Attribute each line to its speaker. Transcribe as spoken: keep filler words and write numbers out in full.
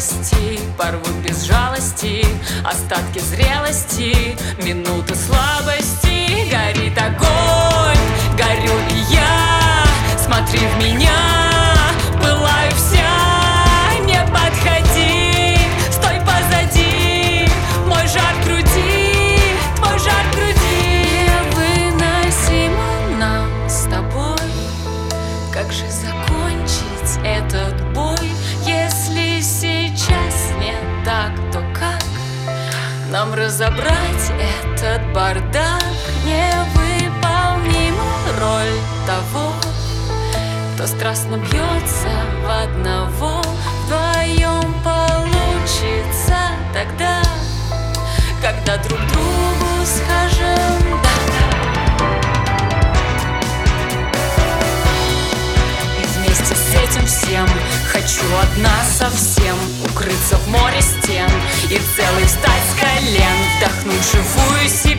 Speaker 1: слабости порвут без жалости остатки зрелости, минуты слабости. Горит огонь, горю и я, смотри в меня, пылаю вся. Не подходи, стой позади, мой жар груди, твой жар груди. Невыносимо нам с тобой, как же закончить этот бой? Если сейчас не так, то как нам разобрать этот бардак? Невыполнима роль того, кто страстно бьется в одного. Вдвоем получится тогда, когда друг другу скажем «да». С этим всем хочу одна совсем укрыться в море стен и целый встать с колен, вдохнуть живую себя.